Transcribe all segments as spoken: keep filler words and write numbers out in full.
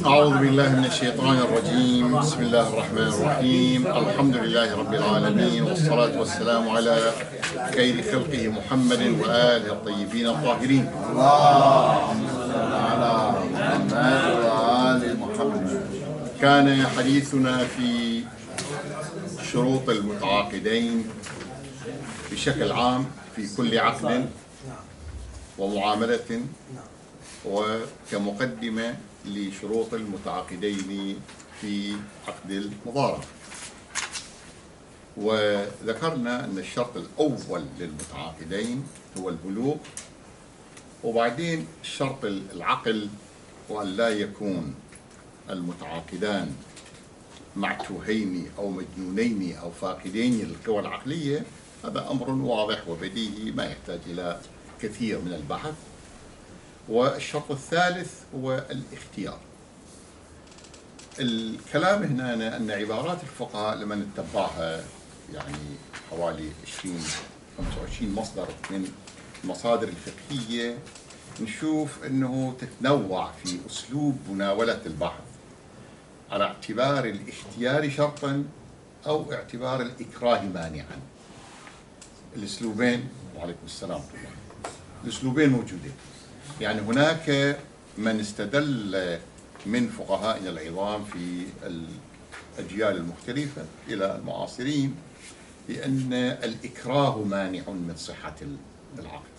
أعوذ بالله من الشيطان الرجيم. بسم الله الرحمن الرحيم. الحمد لله رب العالمين، والصلاة والسلام على خير خلقه محمد وآله الطيبين الطاهرين. اللهم صل على محمد وآل محمد. كان حديثنا في شروط المتعاقدين بشكل عام في كل عقد ومعاملة، وكمقدمة لشروط المتعاقدين في عقد المضاربة. وذكرنا أن الشرط الأول للمتعاقدين هو البلوغ، وبعدين شرط العقل وأن لا يكون المتعاقدان معتوهين أو مجنونين أو فاقدين للقوى العقلية. هذا أمر واضح وبديهي ما يحتاج إلى كثير من البحث. والشرط الثالث هو الاختيار. الكلام هنا أن عبارات الفقهاء لما نتبعها يعني حوالي عشرين خمسة وعشرين مصدر من المصادر الفقهية، نشوف أنه تتنوع في أسلوب مناولة البحث على اعتبار الاختيار شرطا أو اعتبار الإكراه مانعا. الأسلوبين، وعليكم السلام ورحمة الله، الأسلوبين موجودين. يعني هناك من استدل من فقهائنا العظام في الأجيال المختلفة إلى المعاصرين بأن الإكراه مانع من صحة العقد،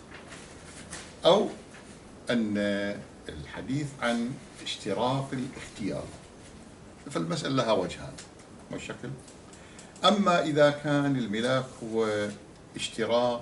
أو أن الحديث عن اشتراط الاختيار، فالمسألة لها وجهان والشكل. أما إذا كان الملاك هو اشتراط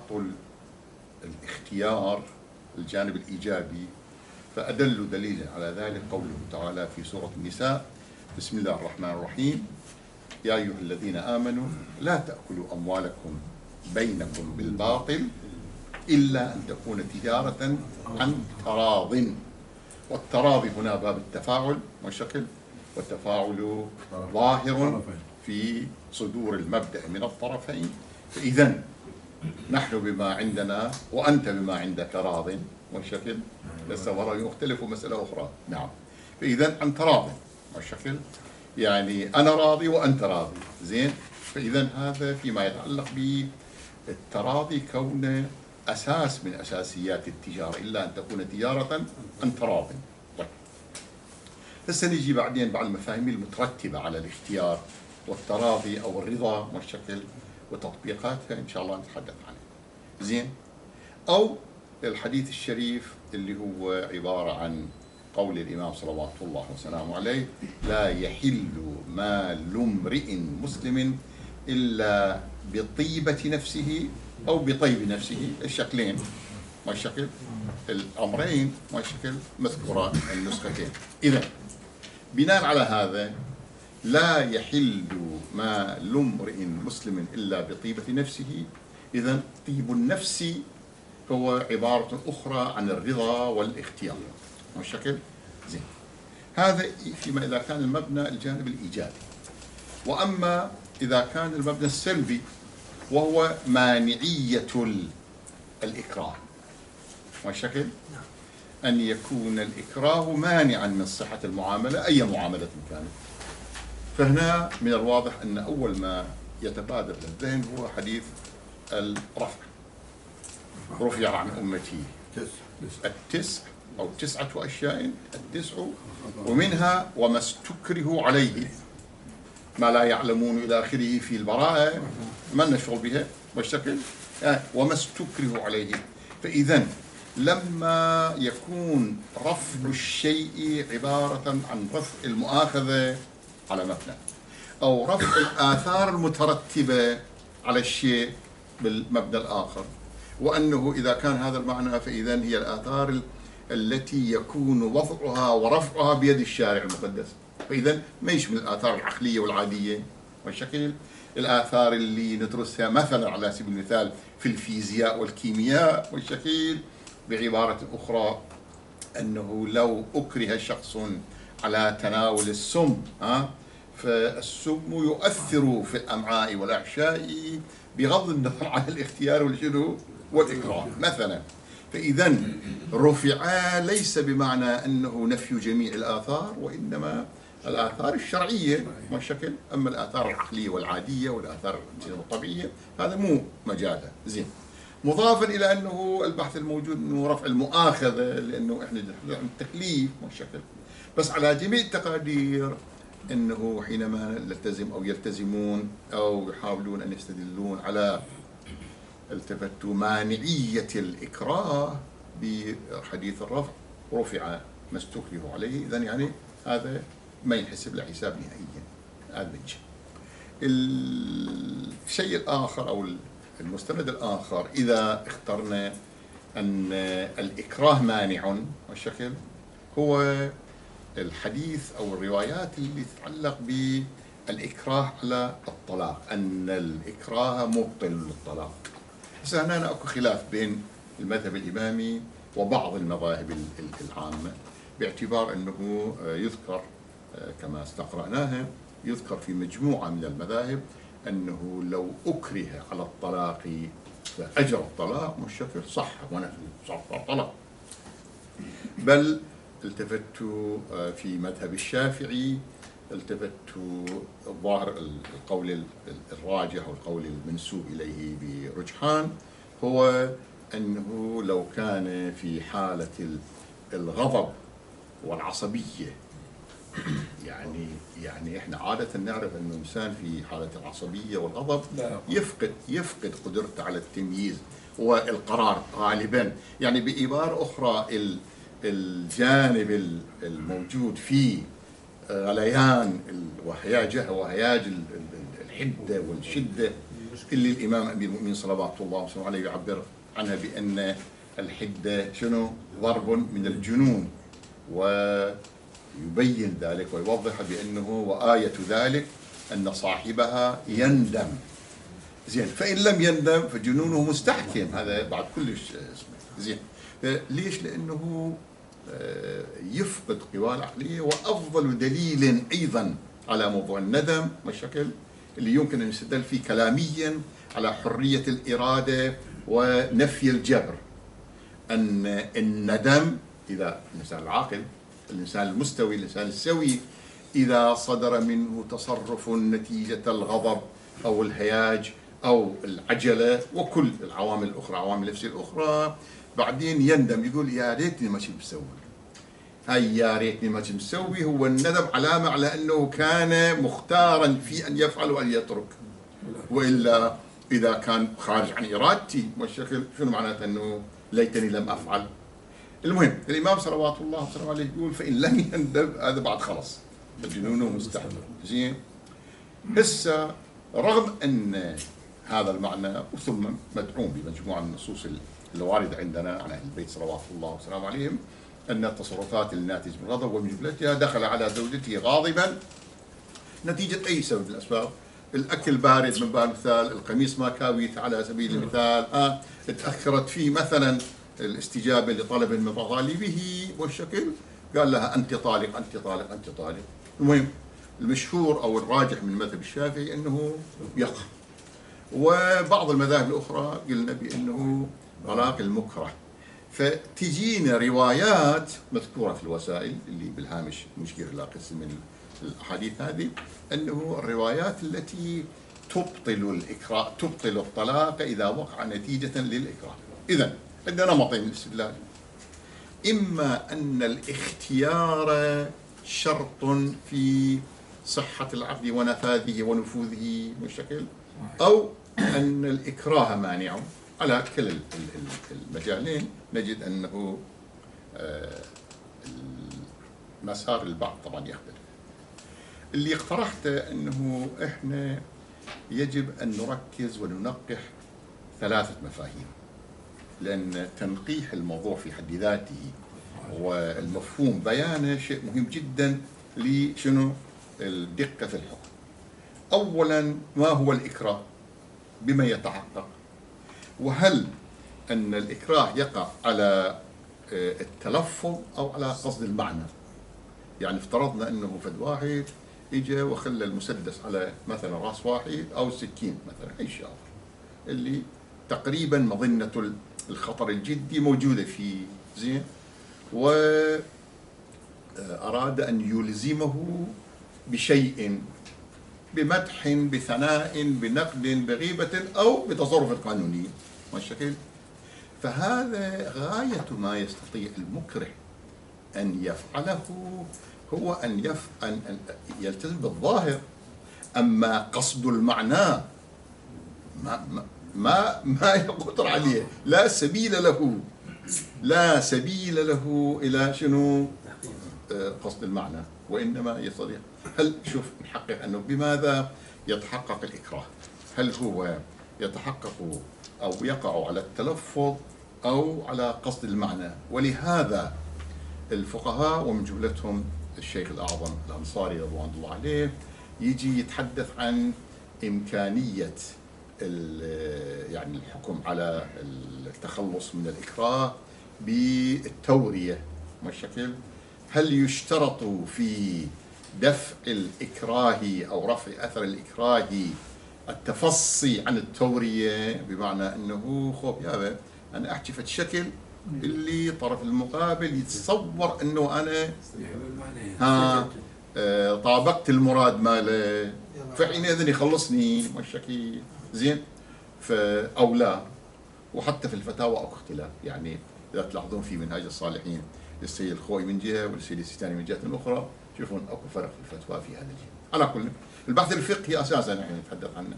الاختيار الجانب الإيجابي، فأدل دليل على ذلك قوله تعالى في سورة النساء: بسم الله الرحمن الرحيم، يا أيها الذين آمنوا لا تأكلوا أموالكم بينكم بالباطل إلا أن تكون تجارة عن تراض. والتراضي هنا باب التفاعل والشكل، والتفاعل ظاهر في صدور المبدأ من الطرفين. فإذا نحن بما عندنا وأنت بما عندك راض والشكل، لسه يختلف مسألة أخرى. نعم، فإذا عن تراض والشكل، يعني أنا راضي وأنت راضي، زين. فإذا هذا فيما يتعلق بالتراضي كونه أساس من أساسيات التجارة، إلا أن تكون تجارة عن تراض. طيب، هسه نجي بعدين بعد المفاهيم المترتبة على الاختيار والتراضي أو الرضا والشكل وتطبيقاتها إن شاء الله نتحدث عنها. زين. أو الحديث الشريف اللي هو عبارة عن قول الإمام صلوات الله وسلامه عليه: لا يحل مال امرئ مسلم إلا بطيبة نفسه أو بطيب نفسه. الشكلين ما الشكل، الأمرين ما الشكل مذكوران النسختين. إذا بناء على هذا لا يحل مال امرئ مسلم إلا بطيبة نفسه. إذا طيب النفس هو عبارة أخرى عن الرضا والاختيار والشكل. زين. هذا فيما إذا كان المبنى الجانب الإيجابي. وأما إذا كان المبنى السلبي وهو مانعية الإكراه والشكل، أن يكون الإكراه مانعا من صحة المعاملة أي معاملة كانت. فهنا من الواضح أن أول ما يتبادر للذهن هو حديث الرفع: رفع عن أمتي التسع أو تسعة أشياء، التسع ومنها وما استكره عليه، ما لا يعلمون إلى آخره في البراءة، ما نشغل بها والشكل، يعني وما استكره عليه. فإذا لما يكون رفع الشيء عبارة عن رفع المؤاخذة على مبنى، أو رفع الآثار المترتبة على الشيء بالمبنى الآخر، وأنه إذا كان هذا المعنى فإذا هي الآثار التي يكون وضعها ورفعها بيد الشارع المقدس. فإذا ما يشمل الآثار العقلية والعادية والشكل، الآثار اللي ندرسها مثلا على سبيل المثال في الفيزياء والكيمياء والشكل، بعبارة أخرى أنه لو أكره شخص على تناول السم ها فالسم يؤثر في الأمعاء والأحشاء بغض النظر عن الاختيار والجنو والإكراه مثلا. فإذا رفع ليس بمعنى أنه نفي جميع الآثار، وإنما الآثار الشرعية والشكل، أما الآثار العقلية والعادية والآثار الطبيعية هذا مو مجالها. زين. مضافا إلى أنه البحث الموجود أنه رفع المؤاخذة، لأنه إحنا عن التكليف والشكل، بس على جميع التقادير أنه حينما نلتزم أو يلتزمون أو يحاولون أن يستدلون على التفتوا مانعية الإكراه بحديث الرفع، رفع ما استكره عليه، إذن يعني هذا ما ينحسب له حساب نهائيا. هذا من جهة. الشيء الآخر أو المستند الآخر، إذا اخترنا أن الإكراه مانع والشكل، هو الحديث أو الروايات اللي تتعلق بالإكراه على الطلاق، أن الإكراه مبطل للطلاق. هسه هنا أكو خلاف بين المذهب الإمامي وبعض المذاهب العامة، باعتبار أنه يذكر كما استقرأناها، يذكر في مجموعة من المذاهب أنه لو أكره على الطلاق فأجر الطلاق والشكل صح ونفذ صح طلاق. بل التفت في مذهب الشافعي، التفت الظاهر القول الراجح والقول المنسوب إليه برجحان هو أنه لو كان في حالة الغضب والعصبية، يعني يعني احنا عادة نعرف أن الإنسان في حالة العصبية والغضب يفقد يفقد قدرته على التمييز والقرار غالبا، يعني بعبارة أخرى الجانب الموجود في غليان وهياجه وهياج الحدة والشدة اللي الإمام أمير المؤمنين صلوات الله وسلامه عليه يعبر عنها بأن الحدة شنو؟ ضرب من الجنون، ويبين ذلك ويوضح بأنه وآية ذلك أن صاحبها يندم. زين، فإن لم يندم فجنونه مستحكم، هذا بعد كلش اسمه. زين، ليش؟ لأنه يفقد قواه العقلية. وأفضل دليل أيضا على موضوع الندم والشكل اللي يمكن أن يستدل فيه كلاميا على حرية الإرادة ونفي الجبر، أن الندم إذا الإنسان العاقل، الإنسان المستوي، الإنسان السوي، إذا صدر منه تصرف نتيجة الغضب أو الهياج أو العجلة وكل العوامل الأخرى، عوامل النفسية الأخرى، بعدين يندم يقول يا ريتني ما كنت مسوي. هاي يا ريتني ما كنت مسوي هو الندم علامة على أنه كان مختارا في أن يفعل وأن يترك، وإلا إذا كان خارج عن إرادتي والشكل شنو معناته؟ أنه ليتني لم أفعل. المهم الإمام صلوات الله وسلامه عليه يقول فإن لم يندم هذا بعد خلص جنونه مستحيل. زين، هسه رغم أن هذا المعنى ثم مدعوم بمجموعة من النصوص الواردة عندنا عن أهل البيت صلوات الله وسلامه عليهم أن التصرفات الناتجة من الغضب ومن جملتها دخل على زوجته غاضبا نتيجة أي سبب من الأسباب، الأكل بارد من باب المثال، القميص ما كاويت على سبيل المثال، آه تأخرت فيه مثلا الاستجابة لطلب من مطالبه والشكل، قال لها أنت طالق أنت طالق أنت طالق. المهم المشهور أو الراجح من المذهب الشافعي أنه يقع، وبعض المذاهب الأخرى قلنا بأنه طلاق المكره. فتجينا روايات مذكورة في الوسائل اللي بالهامش مشكلة لا قسم من الأحاديث هذه، أنه الروايات التي تبطل الإكراه، تبطل الطلاق إذا وقع نتيجة للإكراه. إذن عندنا نمطين من الاستدلال، إما أن الاختيار شرط في صحة العقد ونفاذه ونفوذه والشكل، أو أن الإكراه مانع. على كل المجالين نجد أنه مسار البعض طبعا يختلف. اللي اقترحته أنه إحنا يجب أن نركز وننقح ثلاثة مفاهيم، لأن تنقيح الموضوع في حد ذاته والمفهوم بيانه شيء مهم جدا لشنو الدقة في الحكم. أولا، ما هو الإكراه؟ بما يتحقق؟ وهل أن الإكراه يقع على التلفظ أو على قصد المعنى؟ يعني افترضنا أنه فد واحد إجا وخلى المسدس على مثلا رأس واحد أو سكين مثلا أي شيء آخر اللي تقريبا مظنة الخطر الجدي موجودة فيه، زين، وأراد أن يلزمه بشيء، بمدح، بثناء، بنقد، بغيبة، أو بتصرف قانوني والشكل. فهذا غاية ما يستطيع المكره أن يفعله، هو أن, يف... أن... أن يلتزم بالظاهر. أما قصد المعنى ما ما ما, ما يقدر عليه، لا سبيل له، لا سبيل له إلى شنو قصد المعنى، وإنما يستطيع. هل شوف نحقق أنه بماذا يتحقق الإكراه؟ هل هو يتحقق أو يقع على التلفظ أو على قصد المعنى؟ ولهذا الفقهاء ومن جملتهم الشيخ الأعظم الأنصاري رضوان الله عليه يجي يتحدث عن إمكانية يعني الحكم على التخلص من الإكراه بالتورية والشكل. هل يشترط في دفع الإكراه أو رفع أثر الإكراه التفصي عن التورية، بمعنى أنه خوف يا أنا أحكي في الشكل اللي طرف المقابل يتصور أنه أنا ها طابقت المراد ماله، فحينئذ يخلصني والشكل، زين، أو لا. وحتى في الفتاوى أو اختلاف، يعني إذا تلاحظون في منهاج الصالحين للسيد الخوي من جهة والسيد السيستاني من جهة أخرى، شوفون أكو فرق في الفتوى في هذا الجهة. على كل البحث الفقهي أساسا نحن نتحدث عنه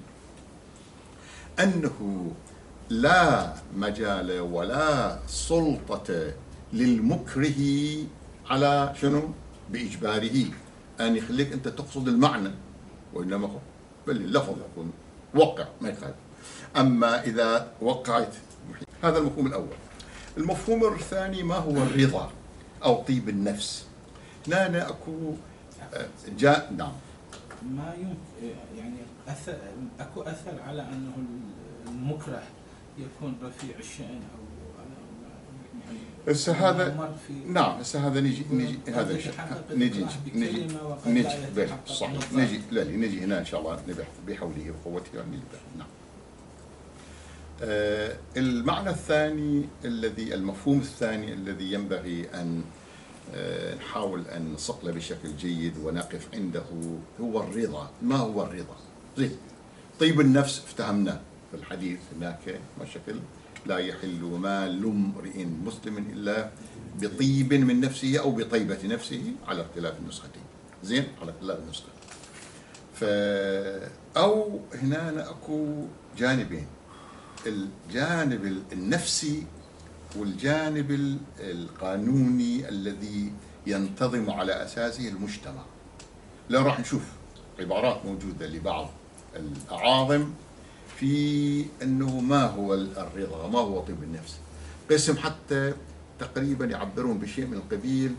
أنه لا مجال ولا سلطة للمكره على شنو بإجباره أن يخليك أنت تقصد المعنى، وإنما بل اللفظ يكون وقع ما يخالف. أما إذا وقعت، هذا المفهوم الأول. المفهوم الثاني ما هو الرضا أو طيب النفس. هنا أكو جاء نعم ما يمكن يعني أثر أكو أثر على أنه المكره يكون رفيع الشأن أو يعني هسه هذا نعم هسه هذا نجي نجي هذا نجي نجي نجي صحيح نجي لا نجي هنا إن شاء الله نبحث بحوله وقوته يعني نعم. آه المعنى الثاني الذي المفهوم الثاني الذي ينبغي أن آه نحاول أن نصقله بشكل جيد ونقف عنده هو الرضا. ما هو الرضا؟ زين، طيب النفس افتهمناه في الحديث هناك بشكل لا يحل مال امرئ مسلم إلا بطيب من نفسه أو بطيبة نفسه على اختلاف النسختين. زين، على اختلاف النسخة. ف أو هنا أكو جانبين، الجانب النفسي والجانب القانوني الذي ينتظم على أساسه المجتمع. لا راح نشوف عبارات موجودة لبعض الأعاظم في أنه ما هو الرضا، ما هو طيب النفس. قسم حتى تقريبا يعبرون بشيء من القبيل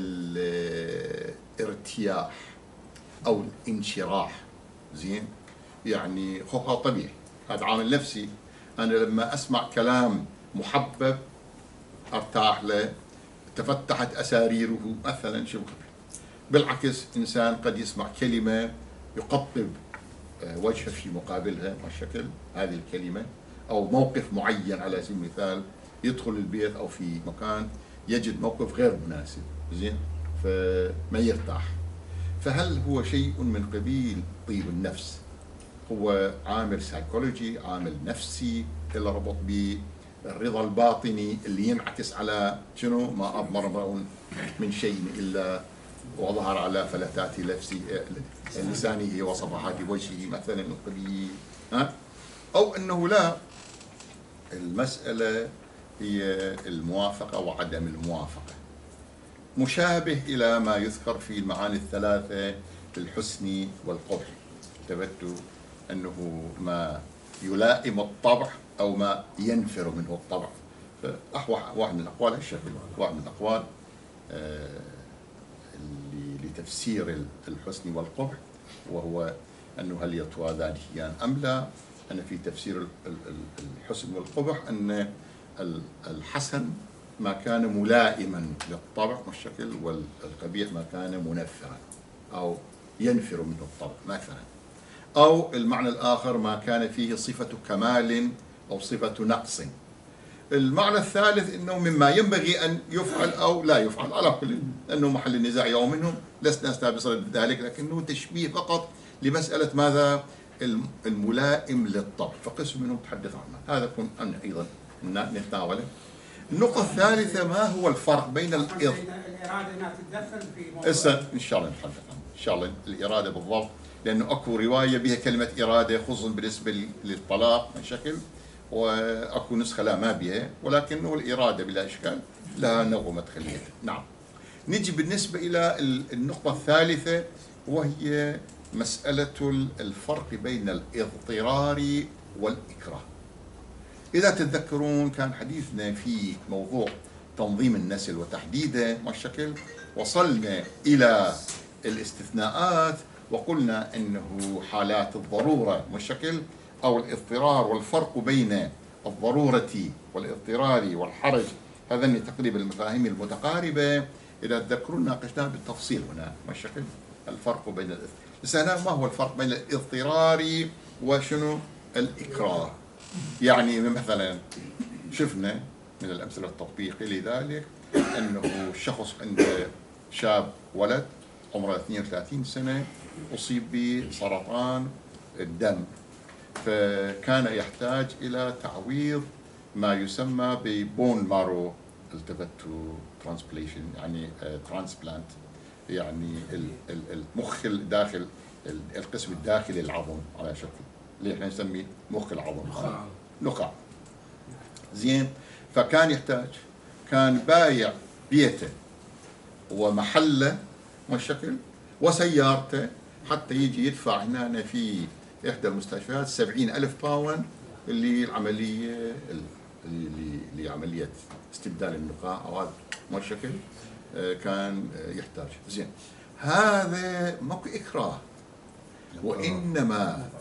الارتياح أو الانشراح. زين، يعني خوفها طبيعي، هذا عامل نفسي. أنا لما أسمع كلام محبب أرتاح له، تفتحت أساريره مثلا شو. بالعكس إنسان قد يسمع كلمة يقطب وجهه في مقابلها والشكل هذه الكلمة، أو موقف معين على سبيل المثال، يدخل البيت أو في مكان يجد موقف غير مناسب، زين، فما يرتاح. فهل هو شيء من قبيل طيب النفس؟ هو عامل سايكولوجي، عامل نفسي اللي ربط بالرضا الباطني اللي ينعكس على شنو؟ ما أضمر امرؤ من شيء إلا وظهر على فلتات نفسي لسانه وصفحات وجهه مثلا من قبيل، ها؟ أو أنه لا، المسألة هي الموافقة وعدم الموافقة، مشابه إلى ما يذكر في المعاني الثلاثة الحسن والقبح. انتبهتوا أنه ما يلائم الطبع أو ما ينفر منه الطبع. واحد من الأقوال الشكل، واحد من الأقوال آه لتفسير الحسن والقبح، وهو أنه هل يتوازيان أم لا. أن في تفسير الحسن والقبح أن الحسن ما كان ملائما للطبع والشكل، والقبيح ما كان منفرا أو ينفر منه الطبع مثلا. أو المعنى الآخر ما كان فيه صفة كمال أو صفة نقص. المعنى الثالث أنه مما ينبغي أن يفعل أو لا يفعل، على كل أنه محل النزاع يوم منهم، لسنا نستبصر بذلك، لكنه تشبيه فقط لمسألة ماذا؟ الملائم للطبع، فقسم منهم تحدث عنه، هذا يكون أن أيضا نتناوله. النقطة الثالثة، ما هو الفرق بين الإض... الإرادة أنها تتدخل في موضوع هسه إن شاء الله نتحدث عنه، إن شاء الله الإرادة بالضبط، لأنه أكو رواية بها كلمة إرادة خصوصا بالنسبة للطلاق من شكل، وأكو نسخة لا ما بها، ولكنه الإرادة بلا إشكال لها نوع مدخلية. نعم. نجي بالنسبة إلى النقطة الثالثة، وهي مسألة الفرق بين الاضطرار والإكراه. إذا تتذكرون كان حديثنا في موضوع تنظيم النسل وتحديده ما الشكل، وصلنا إلى الاستثناءات وقلنا أنه حالات الضرورة ما الشكل أو الاضطرار، والفرق بين الضرورة والاضطرار والحرج، هذين تقريبا المفاهيم المتقاربة. إذا تذكرون ناقشناها بالتفصيل هنا ما الشكل الفرق بين الاضطرار. بس هنا ما هو الفرق بين الاضطرار وشنو الإكراه؟ يعني مثلا شفنا من الأمثلة التطبيقية لذلك أنه شخص عنده شاب ولد عمره اثنين وثلاثين سنة أصيب بسرطان الدم، فكان يحتاج إلى تعويض ما يسمى ببون مارو التفتو ترانسبليشن، يعني ترانسبلانت، يعني المخ الداخل القسم الداخلي للعظم على شكل اللي احنا نسميه مخ العظم، نخاع. زين، فكان يحتاج، كان بايع بيته ومحله والشكل وسيارته حتى يجي يدفع هنا في إحدى المستشفيات سبعين ألف باوند اللي العملية اللي لعملية استبدال النخاع أو هذا ما الشكل كان يحتاج. زين، هذا ماكو إكراه، وإنما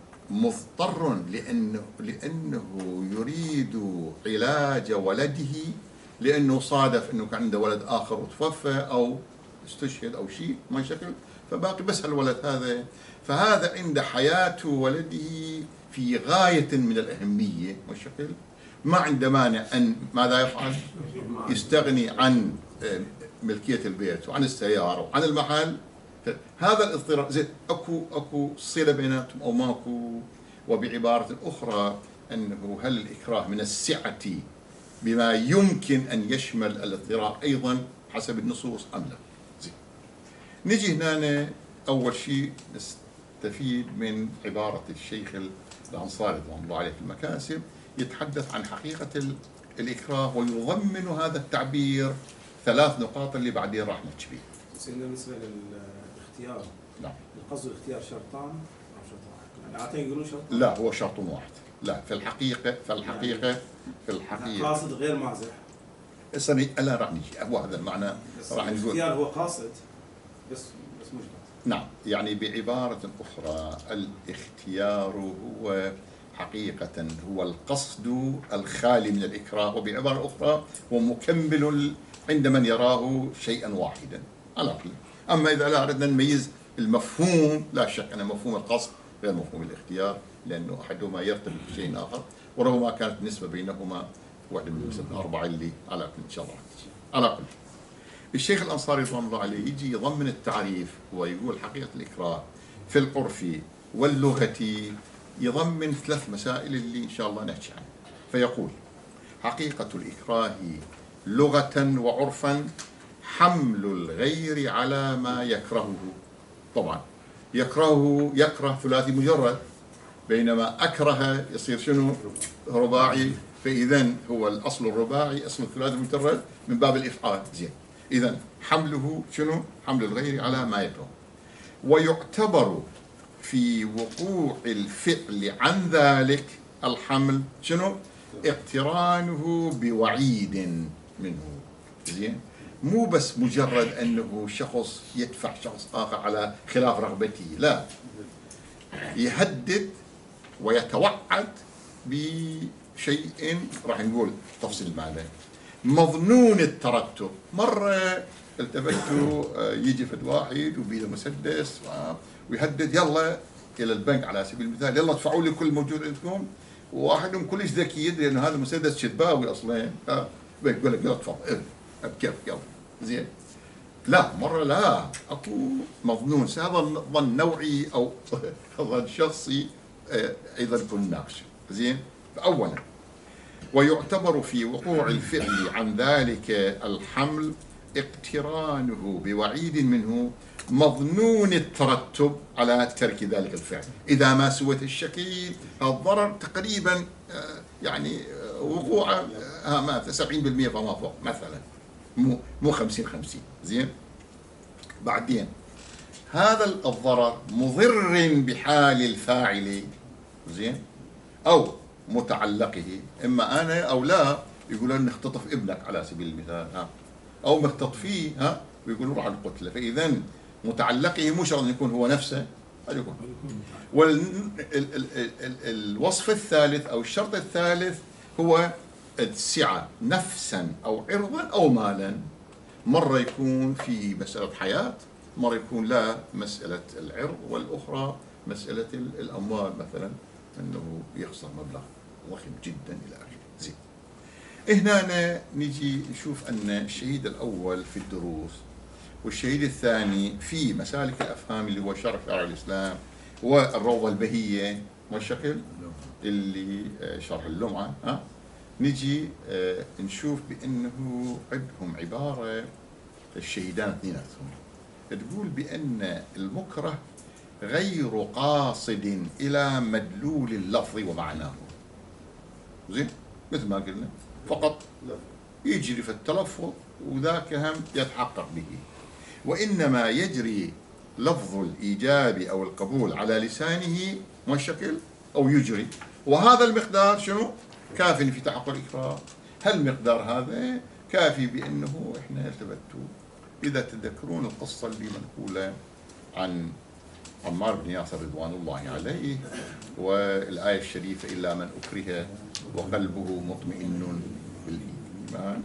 مضطر لأنه لأنه يريد علاج ولده، لأنه صادف أنه كان عنده ولد آخر وتوفى أو استشهد أو شيء ما شكل، فباقي بس الولد هذا، فهذا عند حياة ولده في غاية من الأهمية ما شكل، ما عنده مانع أن ماذا يفعل؟ يستغني عن ملكية البيت وعن السيارة وعن المحل. هذا الاضطرار زين، اكو اكو صله بيناتهم او ماكو؟ وبعباره اخرى انه هل الاكراه من السعه بما يمكن ان يشمل الاضطرار ايضا حسب النصوص ام لا؟ زين، نجي هنا اول شيء نستفيد من عباره الشيخ الانصاري رضوان الله عليه في المكاسب، يتحدث عن حقيقه الاكراه ويضمن هذا التعبير ثلاث نقاط اللي بعدين راح نحكي فيها. بالنسبه للاختيار، نعم، القصد اختيار شرطان او شرط واحد؟ يعني عاده يقولون شرط، لا هو شرط واحد، لا في الحقيقه في الحقيقه في الحقيقه قاصد غير مازح. هسه الان راح نجي، هو هذا المعنى راح نقول. الاختيار هو قاصد بس بس مش قاصد. نعم، يعني بعباره اخرى الاختيار هو حقيقه هو القصد الخالي من الاكراه، وبعباره اخرى هو مكمل عند من يراه شيئا واحدا على كل. اما اذا لا اردنا نميز المفهوم، لا شك ان مفهوم القصد غير مفهوم الاختيار، لانه احدهما يرتبط بشيء اخر، وربما كانت النسبه بينهما واحده من الاربعه اللي على كل ان شاء الله. على كل، الشيخ الانصاري رضوان الله عليه يجي يضمن التعريف ويقول حقيقه الاكراه في العرف واللغه، يضمن ثلاث مسائل اللي ان شاء الله نحكي عنها. فيقول حقيقه الاكراه لغة وعرفا حمل الغير على ما يكرهه. طبعا يكرهه يكره ثلاثي مجرد، بينما أكره يصير شنو؟ رباعي، فإذا هو الأصل الرباعي اسم الثلاثي مجرد من باب الإفعال. زين، إذا حمله شنو؟ حمل الغير على ما يكرهه. ويعتبر في وقوع الفعل عن ذلك الحمل شنو؟ اقترانه بوعيد منه. زين، مو بس مجرد انه شخص يدفع شخص اخر على خلاف رغبته، لا، يهدد ويتوعد بشيء راح نقول تفصيل معناه مظنون الترتب. مره التفتوا يجي فد واحد وبيده مسدس ويهدد يلا الى البنك على سبيل المثال، يلا ادفعوا لي كل موجود عندكم واحدهم كلش ذكي يدري انه هذا مسدس شدباوي اصلا، ها بيقول لك يلا تفضل بكيف يلا زين. لا مره لا، اكو مظنون، هذا ظن نوعي او ظن شخصي ايضا يكون ناقش. زين. اولا ويعتبر في وقوع الفعل عن ذلك الحمل اقترانه بوعيد منه مظنون الترتب على ترك ذلك الفعل. إذا ما سويت الشكل الضرر تقريبا يعني وقوع سبعين بالمئة فما فوق مثلا، مو مو خمسين خمسين. زين. بعدين هذا الضرر مضر بحال الفاعل، زين، أو متعلقه، إما أنا أو لا، يقولون نختطف ابنك على سبيل المثال، ها، أو مختطفيه، ها، ويقولون راح نقتله. فإذا متعلقه مو شرط يكون هو نفسه، هذا يكون. والوصف الثالث أو الشرط الثالث هو السعة نفسا أو عرضا أو مالا. مرة يكون في مسألة حياة، مرة يكون لا مسألة العرض، والأخرى مسألة الأموال، مثلا أنه يخسر مبلغ ضخم جدا إلى آخره. زين. هنا نجي نشوف أن الشهيد الأول في الدروس والشهيد الثاني في مسالك الأفهام اللي هو شرح شرع الإسلام والروضة البهية والشكل اللي شرح اللمعة، ها، نجي نشوف بأنه عندهم عبارة الشهيدان اثنيناتهم تقول بأن المكره غير قاصد إلى مدلول اللفظ ومعناه. زين. مثل ما قلنا فقط يجري في التلفظ وذاك هم يتحقق به، وإنما يجري لفظ الإيجاب أو القبول على لسانه والشكل أو يجري، وهذا المقدار شنو؟ كاف في تحقق الإكراه. هل المقدار هذا كافي بأنه إحنا التفتوا؟ إذا تذكرون القصة اللي منقولة عن عمار بن ياسر رضوان الله عليه والآية الشريفة إلا من أكره وقلبه مطمئن بالإيمان،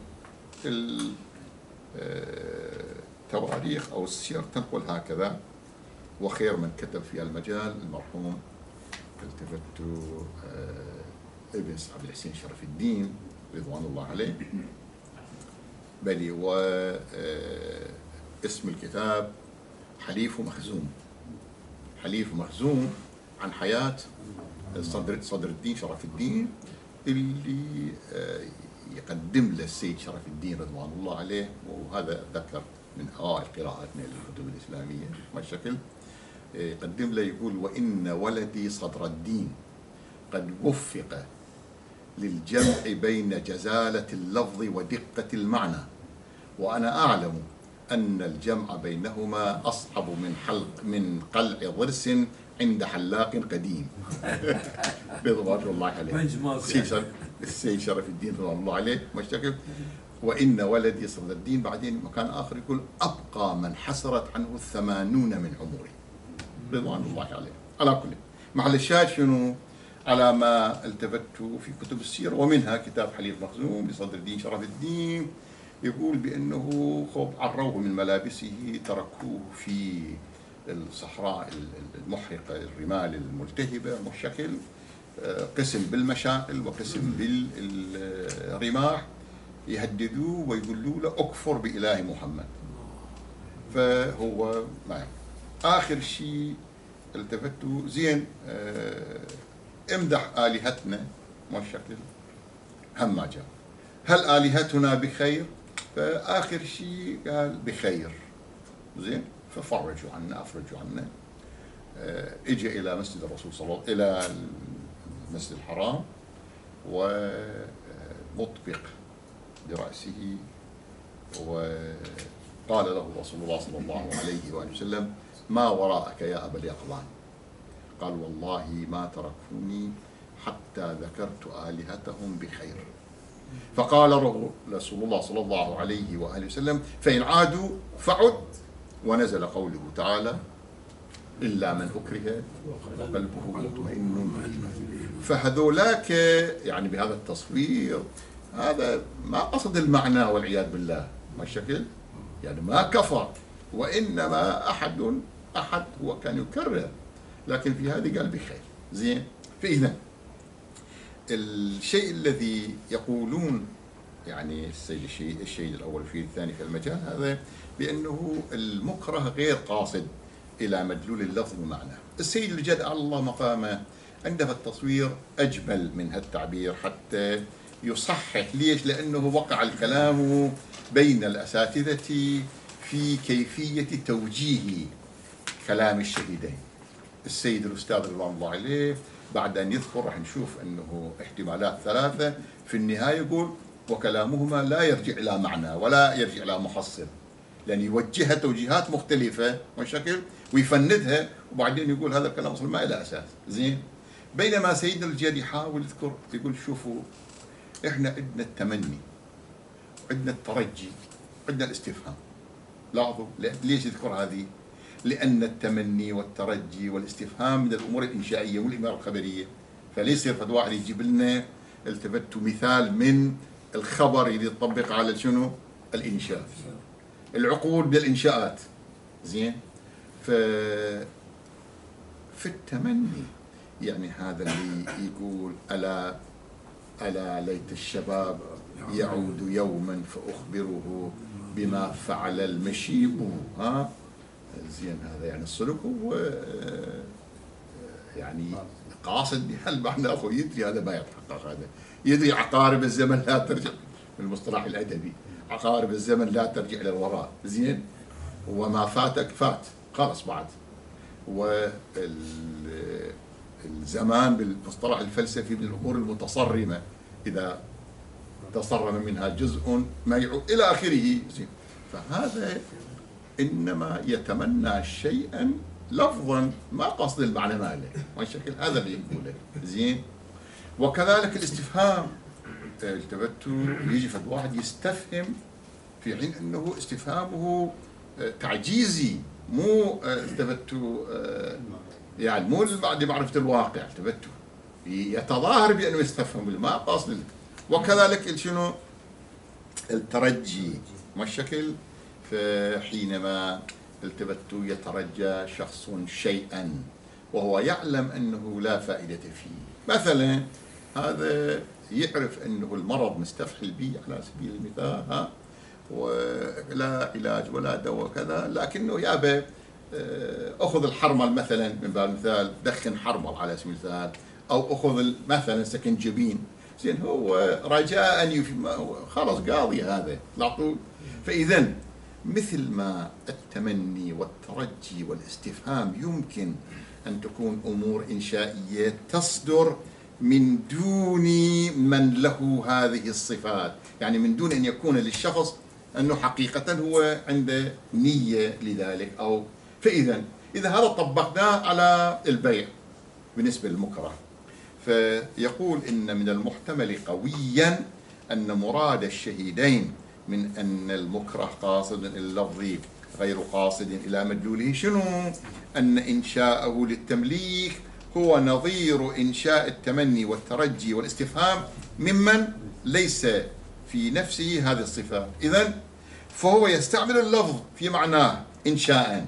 التواريخ أو السير تنقل هكذا: وخير من كتب في المجال المرحوم التفتوا ابن عبد الحسين شرف الدين رضوان الله عليه. بلي واسم الكتاب حليف مخزوم، حليف مخزوم عن حياة صدر صدر الدين شرف الدين، اللي يقدم له السيد شرف الدين رضوان الله عليه. وهذا ذكر من أوائل قراءاتنا للكتب الإسلامية والشكل. يقدم له يقول: وإن ولدي صدر الدين قد وفق للجمع بين جزالة اللفظ ودقة المعنى، وأنا أعلم أن الجمع بينهما أصعب من حلق من قلع ضرس عند حلاق قديم. رضوان الله عليه. السيد شرف الدين رضوان الله عليه مشتكل. وإن ولدي صدر الدين، بعدين مكان آخر يقول: أبقى من حسرت عنه الثمانون من عمري. رضوان الله عليه. على كل محل الشاهد شنو؟ على ما التفتوا في كتب السيرة، ومنها كتاب حليف مخزوم لصدر الدين شرف الدين، يقول بأنه خب عروه من ملابسه، تركوه في الصحراء المحرقة الرمال الملتهبة مشكل، قسم بالمشاعل وقسم بالرماح، يهددوه ويقولوا له اكفر بإله محمد. فهو معي. آخر شيء التفتوا: زين امدح آلهتنا مشكل، هم ما جاء. هل آلهتنا بخير؟ فآخر شيء قال بخير. زين. ففرجوا عنا، أفرجوا عنا. اجى إلى مسجد الرسول صلى الله عليه وسلم، إلى المسجد الحرام، ومطبق برأسه، وقال له رسول الله صلى الله عليه وآله وسلم: ما وراءك يا أبا اليقظان؟ قال: والله ما تركوني حتى ذكرت آلهتهم بخير. فقال رسول الله صلى الله عليه وآله وسلم: فإن عادوا فعد. ونزل قوله تعالى: إلا من أكره وقلبه مطمئن. فهذولاك يعني بهذا التصوير هذا ما قصد المعنى والعياذ بالله، ما الشكل، يعني ما كفر، وإنما أحد أحد هو كان يكرر، لكن في هذه قال بخير. زين. فإذا الشيء الذي يقولون يعني السيد الشيء الشيء الأول في الثاني في المجال هذا بأنه المكره غير قاصد إلى مدلول اللفظ ومعناه. السيد الجد على الله مقامه عنده التصوير أجمل من هالتعبير حتى يصحح. ليش؟ لأنه وقع الكلام بين الأساتذة في كيفية توجيه كلام الشهيدين. السيد الأستاذ رضوان الله عليه بعد أن يذكر راح نشوف أنه احتمالات ثلاثة في النهاية يقول وكلامهما لا يرجع إلى معنى ولا يرجع إلى محصل، لأن يوجهها توجيهات مختلفة وشكل ويفندها وبعدين يقول هذا الكلام أصلا ما إلى أساس. زين، بينما سيدنا الجد يحاول يذكر يقول شوفوا إحنا عندنا التمني، عندنا الترجي، عندنا الاستفهام. لاحظوا ليش يذكر هذه؟ لأن التمني والترجي والاستفهام من الأمور الإنشائية والإمارة الخبرية، فليس يرفض واحد يجيب لنا التفتوا مثال من الخبر اللي يطبق على شنو؟ الإنشاء. العقول من الإنشاءات. زين، ف في التمني يعني هذا اللي يقول ألا ألا ليت الشباب يعود يوما فأخبره بما فعل المشيب. ها زين، هذا يعني السلوك هو يعني قاصد بهالمعنى. أخو يدري هذا ما يتحقق، هذا يدري عقارب الزمن لا ترجع بالمصطلح الأدبي، عقارب الزمن لا ترجع للوراء. زين، وما فاتك فات خلاص بعد. والزمان بالمصطلح الفلسفي من الأمور المتصرمة، إذا تصرم منها جزء ما يعود إلى آخره. زين، فهذا إنما يتمنى شيئا لفظا ما قصد المعنى ماله والشكل، هذا اللي يقوله. زين، وكذلك الاستفهام. التفتوا يجي فد واحد يستفهم في حين انه استفهامه تعجيزي، مو التفتوا يعني مو لمعرفة الواقع. التفتوا يتظاهر بانه يستفهم ما قصد. وكذلك شنو؟ الترجي والشكل. فحينما التفتوا يترجى شخص شيئا وهو يعلم انه لا فائدة فيه، مثلا هذا يعرف انه المرض مستفحل به على سبيل المثال، ها، ولا علاج ولا دواء كذا، لكنه يابا اخذ الحرمل مثلا من باب المثال، دخن حرمل على سبيل المثال، او اخذ مثلا سكنجبين. زين، هو رجاء خلاص قاضي هذا لاحظوا. فاذا مثل ما التمني والترجي والاستفهام يمكن ان تكون امور انشائيه تصدر من دون من له هذه الصفات، يعني من دون أن يكون للشخص أنه حقيقة هو عنده نية لذلك. أو فإذا إذا هذا طبقناه على البيع بالنسبة للمكره، فيقول إن من المحتمل قويا أن مراد الشهيدين من أن المكره قاصد إلى اللفظ غير قاصد إلى مدلوله شنو؟ أن إنشاءه للتمليك هو نظير إنشاء التمني والترجي والاستفهام ممن ليس في نفسه هذه الصفات. إذن فهو يستعمل اللفظ في معناه إنشاء،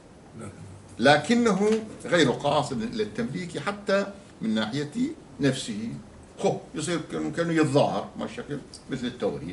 لكنه غير قاصد إلى التمليك حتى من ناحية نفسه. خو يصير كأنه يتظاهر ما الشكل مثل التورية.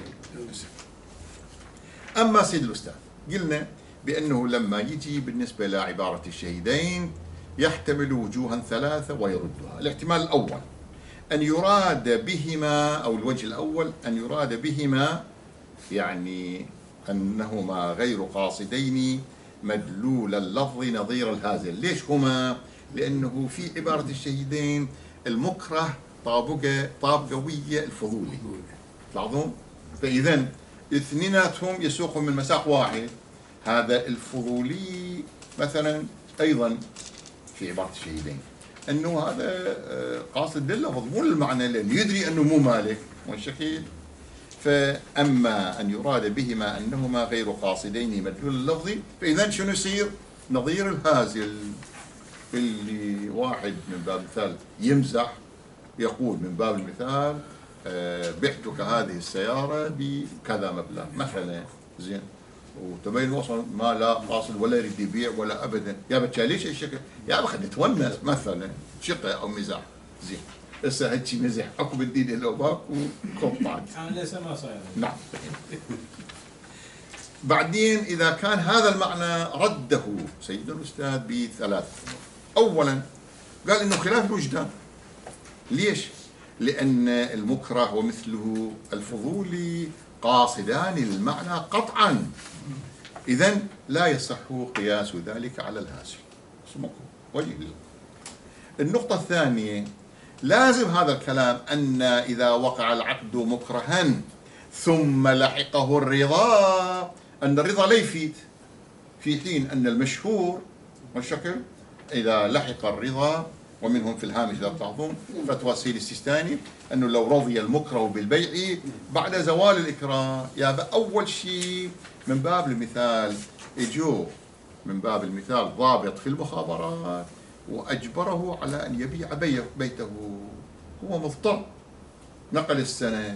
أما سيد الأستاذ قلنا بأنه لما يجي بالنسبة لعبارة الشهيدين يحتمل وجوها ثلاثة ويردها. الاحتمال الأول أن يراد بهما، أو الوجه الأول أن يراد بهما يعني أنهما غير قاصدين مدلول اللفظ نظير الهازل. ليش هما؟ لأنه في عبارة الشهيدين المكره طابقة طابقوية الفضولي، لاحظون؟ فإذا اثنيناتهم يسوقهم من مساق واحد. هذا الفضولي مثلا أيضا في عبارة الشهيدين أنه هذا قاصد لللفظ مو للمعنى، لأنه يدري أنه مو مالك والشكل. فأما أن يراد بهما أنهما غير قاصدين مدلول اللفظ، فإذا شنو يصير؟ نظير الهازل اللي واحد من باب المثال يمزح يقول من باب المثال بعتك هذه السيارة بكذا مبلغ مثلا. زين، وتبين وصل ما لا قاصد ولا يريد يبيع ولا ابدا. يا بتشا ليش الشكل؟ يا بخ نتونس مثلا شقه او مزاح. زين، هسه هيك مزح حكم الدين لو ماكو قطعت. انا ليس ما صاير. نعم. بعدين إذا كان هذا المعنى رده سيدنا الأستاذ بثلاث. أولا قال إنه خلاف الوجدان. ليش؟ لأن المكره ومثله الفضولي قاصدان المعنى قطعا، إذن لا يصح قياس ذلك على الهازل. وجه. النقطة الثانية، لازم هذا الكلام أن إذا وقع العقد مكرها ثم لحقه الرضا، أن الرضا لا يفيد، في حين أن المشهور والشكل إذا لحق الرضا، ومنهم في الهامش إذا تلاحظون فتوى السيد السيستاني أنه لو رضي المكره بالبيع بعد زوال الإكراه، يا أول شيء من باب المثال إجوا من باب المثال ضابط في المخابرات وأجبره على أن يبيع بيته، هو مضطر، نقل السند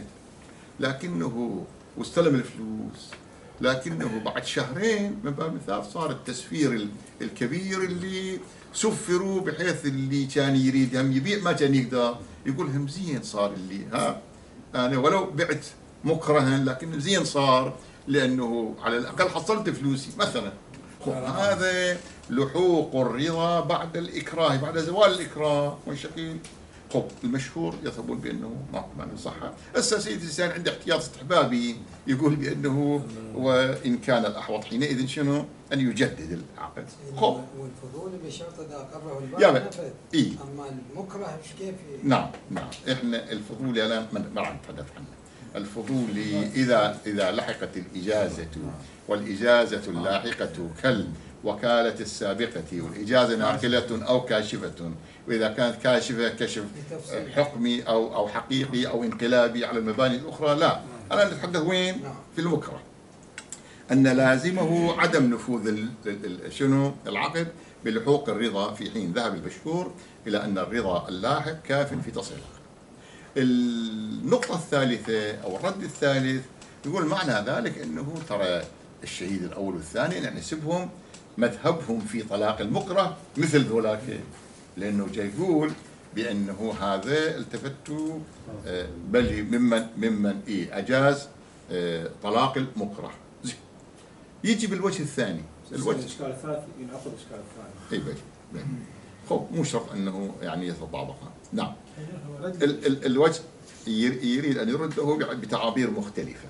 لكنه واستلم الفلوس، لكنه بعد شهرين من باب المثال صار التسفير الكبير اللي سفروا بحيث اللي كان يريد هم يبيع ما كان يقدر، يقول هم زين صار اللي ها أنا ولو بعت مكرها لكن زين صار لأنه على الأقل حصلت فلوسي مثلا. هذا لحوق الرضا بعد الإكراه، بعد زوال الإكراه والشكيل. خب المشهور يثبون بأنه ما ما صحة. هسه سيدي الإنسان عنده احتياط استحبابي يقول بأنه وإن كان الأحوط حينئذ شنو؟ أن يجدد العقد. خب والفضول بشرط إذا أقره يا البائع بت. نفذ. إيه؟ أما المكره مش كيف. نعم نعم، إحنا الفضولي أنا ما راح نتحدث عنه. الفضولي إذا إذا لحقت الإجازة والإجازة اللاحقة كالوكالة السابقة، والإجازة ناقلة أو كاشفة، وإذا كانت كاشفة كشف حكمي أو أو حقيقي أو انقلابي على المباني الأخرى، لا، أنا نتحدث وين؟ في المكره. أن لازمه عدم نفوذ شنو؟ العقد بلحوق الرضا، في حين ذهب المشهور إلى أن الرضا اللاحق كاف في تصحيح العقد. النقطة الثالثة أو الرد الثالث يقول معنى ذلك أنه ترى الشهيد الأول والثاني نحسبهم مذهبهم في طلاق المكره مثل ذولاك، لأنه جاي يقول بأنه هذا التفتوا بل ممن ممن إيه أجاز طلاق المكره. يجي بالوجه الثاني، الوجه الاشكال الثالث ينعقد الاشكال الثاني. اي بي خب مو شرط انه يعني يتطابقا. نعم. ال ال الوجه يريد ان يرده بتعابير مختلفه.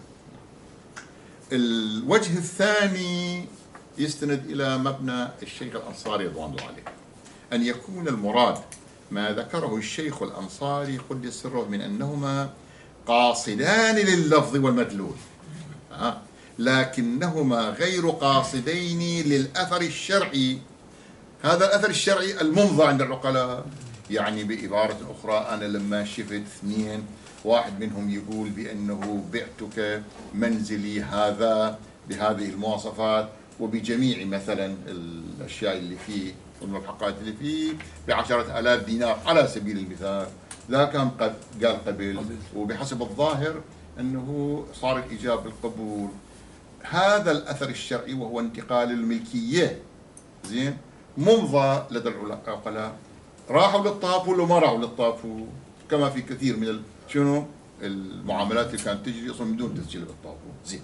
الوجه الثاني يستند الى مبنى الشيخ الانصاري رضوان الله عليه، ان يكون المراد ما ذكره الشيخ الانصاري قدس سره من انهما قاصدان لللفظ والمدلول، أه؟ لكنهما غير قاصدين للأثر الشرعي. هذا الأثر الشرعي الممضى عند العقلاء، يعني بعبارة أخرى أنا لما شفت اثنين واحد منهم يقول بأنه بعتك منزلي هذا بهذه المواصفات وبجميع مثلا الأشياء اللي فيه والملحقات اللي فيه بعشرة آلاف دينار على سبيل المثال، ذا كان قد قال قبل، وبحسب الظاهر أنه صار الإجابة بالقبول. هذا الأثر الشرعي وهو انتقال الملكية زين ممضى لدى العقلاء، راحوا للطافو ولا ما راحوا للطافو، كما في كثير من شنو المعاملات اللي كانت تجري اصلا بدون تسجيل بالطافو زين.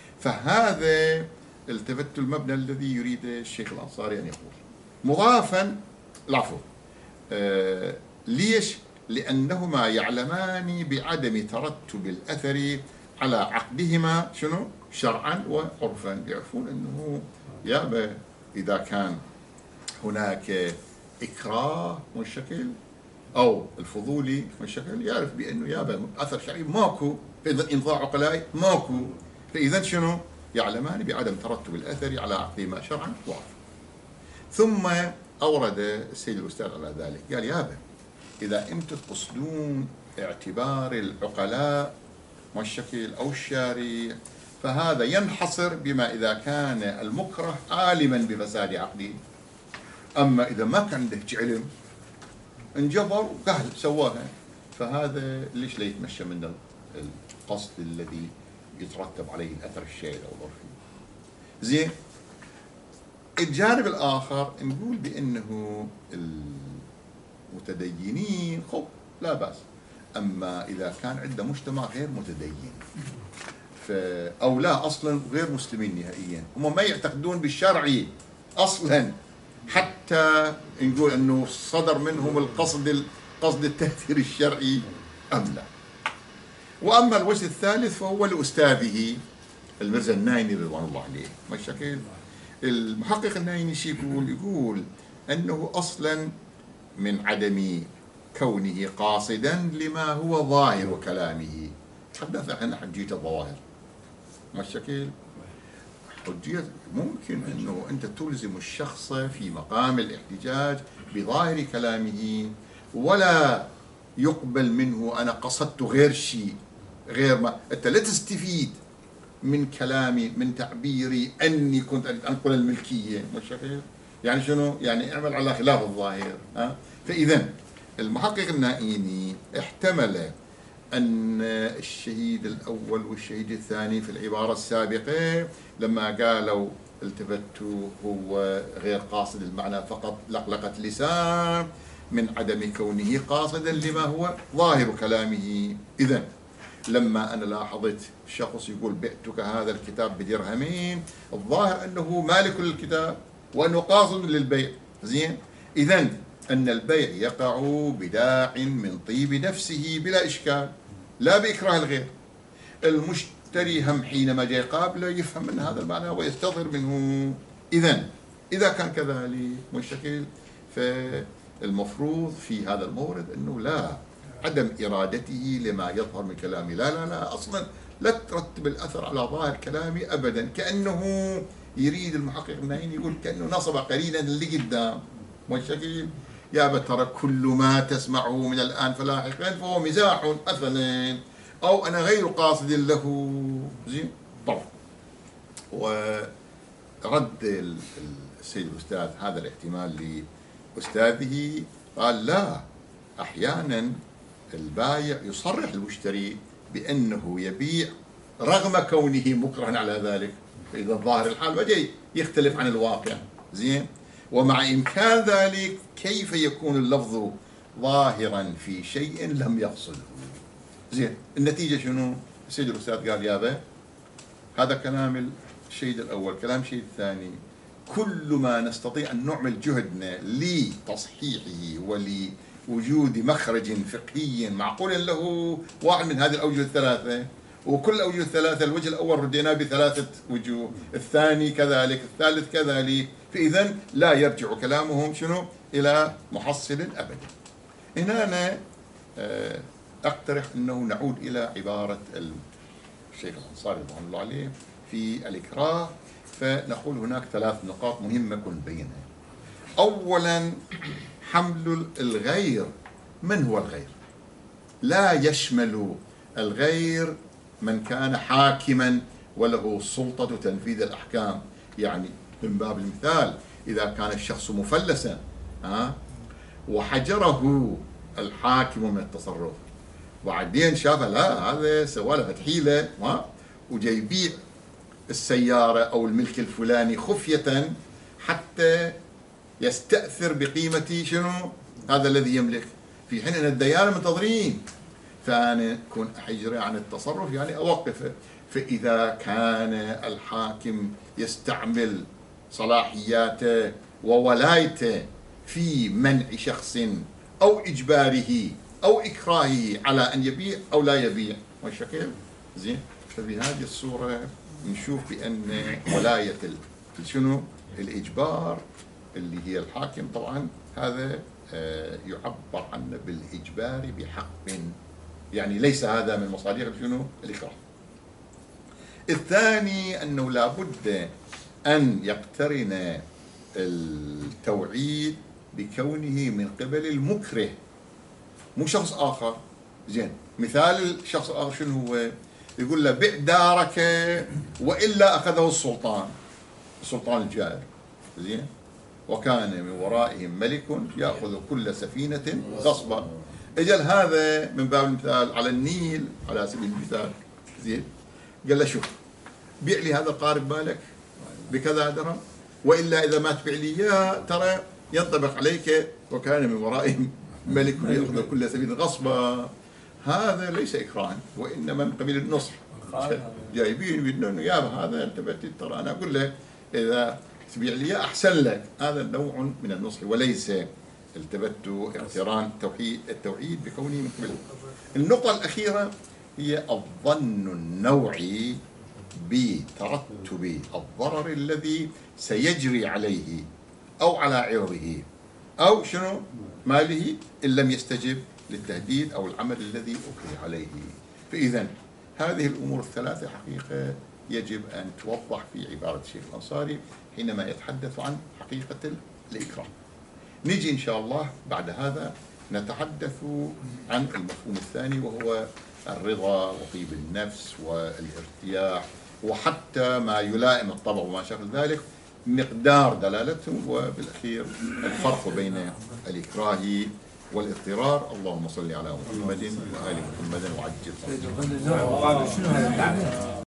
فهذا التفت المبنى الذي يريد الشيخ الانصاري ان يقول. مضافا العفو آه ليش؟ لانهما يعلمان بعدم ترتب الاثر على عقدهما شنو؟ شرعا وعرفا، يعرفون انه يا اذا كان هناك اكراه والشكل او الفضولي والشكل يعرف بانه يا اثر شرعي ماكو، فاذا انضاع عقلائي ماكو، فاذا شنو؟ يعلمان بعدم ترتب الاثر على عقدهما شرعا وعرفا. ثم اورد السيد الاستاذ على ذلك، قال يابا اذا انتم تقصدون اعتبار العقلاء والشكل او الشارع فهذا ينحصر بما إذا كان المكره عالما بفساد عقده. أما إذا ما كان عنده علم انجبر وقهل سواها، فهذا ليش لا يتمشى من القصد الذي يترتب عليه الأثر الشائع أو العرفي. زين. الجانب الآخر نقول بأنه المتدينين خب لا بأس. أما إذا كان عنده مجتمع غير متدين ف... أو لا أصلا غير مسلمين نهائيا، هم ما يعتقدون بالشرعي أصلا، حتى نقول أنه صدر منهم القصد قصد التأثير الشرعي أم لا. وأما الوجه الثالث فهو لأستاذه المرزا النايني رضوان الله عليه. مشاكل المحقق النايني شي يقول؟ يقول أنه أصلا من عدم كونه قاصدا لما هو ظاهر كلامه. تحدث عن حجية الظواهر. مشاكل حجية ممكن أنه أنت تلزم الشخص في مقام الاحتجاج بظاهر كلامه ولا يقبل منه أنا قصدت غير شيء، غير ما أنت لا تستفيد من كلامي من تعبيري أني كنت أنقل الملكية. مشاكل يعني شنو؟ يعني اعمل على خلاف الظاهر. ها؟ فإذا المحقق النائيني احتمل أن الشهيد الأول والشهيد الثاني في العبارة السابقة لما قالوا التفتوا هو غير قاصد المعنى فقط لقلقة لسان من عدم كونه قاصدا لما هو ظاهر كلامه. إذن لما أنا لاحظت شخص يقول بعتك هذا الكتاب بدرهمين، الظاهر أنه مالك للكتاب وأنه قاصد للبيع. زين، إذن أن البيع يقع بداع من طيب نفسه بلا إشكال، لا بإكراه الغير. المشتري هم حينما جاء يقابله يفهم من هذا المعنى ويستظهر منه. إذن إذا كان كذلك مشكل، فالمفروض في هذا المورد أنه لا عدم إرادته لما يظهر من كلامي، لا لا لا أصلا لا ترتب الأثر على ظاهر كلامي أبدا. كأنه يريد المحقق النائيني يقول كأنه نصب قرينا اللي قدام. مشكل يا ترى كل ما تسمعه من الآن فلاحقا فهو مزاح مثلا، أو أنا غير قاصد له. زين طبعا. ورد السيد الأستاذ هذا الاحتمال لأستاذه، قال لا، أحيانا البايع يصرح المشتري بأنه يبيع رغم كونه مكرها على ذلك، فإذا الظاهر الحال وجاي يختلف عن الواقع. زين، ومع إمكان ذلك كيف يكون اللفظ ظاهرا في شيء لم يقصده. زين، النتيجة شنو؟ السيد الأستاذ قال يابا هذا كلام الشهيد الأول، كلام الشهيد الثاني، كل ما نستطيع أن نعمل جهدنا لتصحيحه ولوجود مخرج فقهي معقول له واحد من هذه الأوجه الثلاثة، وكل الأوجه الثلاثة الوجه الأول رديناه بثلاثة وجوه، الثاني كذلك، الثالث كذلك، فإذا لا يرجع كلامهم شنو؟ إلى محصل أبدا. هنا أنا أقترح أنه نعود إلى عبارة الشيخ الأنصاري رضوان الله عليه في الإكراه، فنقول هناك ثلاث نقاط مهمة كن بينها. أولا، حمل الغير. من هو الغير؟ لا يشمل الغير من كان حاكما وله سلطة تنفيذ الأحكام. يعني من باب المثال إذا كان الشخص مفلسا ها وحجره الحاكم من التصرف، وبعدين شاف لا هذا سوى له فتحيله وجاي يبيع السيارة أو الملك الفلاني خفية حتى يستأثر بقيمة شنو هذا الذي يملك، في حين أن الديانة منتظرين، فأنا أكون أحجره عن التصرف يعني أوقفه. فإذا كان الحاكم يستعمل صلاحياته وولايته في منع شخص أو إجباره أو إكراهه على أن يبيع أو لا يبيع والشكل زين، ففي هذه الصورة نشوف بأن ولاية شنو الإجبار اللي هي الحاكم طبعا هذا يعبر عنه بالإجبار بحق، يعني ليس هذا من مصادر شنو الإكراه. الثاني أنه لابد أن يقترن التوعيد بكونه من قبل المكره مو شخص آخر. زين، مثال الشخص الآخر شنو هو؟ يقول له بع دارك وإلا أخذه السلطان، السلطان الجائر. زين، وكان من ورائهم ملك يأخذ كل سفينة غصبا. اجل هذا من باب المثال على النيل على سبيل المثال. زين، قال له شوف بيع لي هذا القارب مالك بكذا درهم، وإلا إذا ما تبيع لي إياه ترى ينطبق عليك وكان من ورائهم ملك يأخذ كل سبيل غصبا، هذا ليس إكراه وإنما من قبيل النصح. جايبين بدون يابا هذا أنت بتي ترى أنا أقول لك إذا تبيع لي أحسن لك، هذا نوع من النصح وليس التبت اقتران التوحيد التوحيد بكونه من قبل. النقطة الأخيرة هي الظن النوعي بترتب الضرر الذي سيجري عليه أو على عرضه أو شنو ماله إن لم يستجب للتهديد أو العمل الذي أكره عليه. فإذا هذه الأمور الثلاثة حقيقة يجب أن توضح في عبارة الشيخ الأنصاري حينما يتحدث عن حقيقة الإكراه. نجي إن شاء الله بعد هذا نتحدث عن المفهوم الثاني وهو الرضا وطيب النفس والارتياح وحتى ما يلائم الطبع وما شابه ذلك، مقدار دلالته، وبالأخير الفرق بين الإكراه والاضطرار. اللهم صل على محمد وآل محمد وعجل.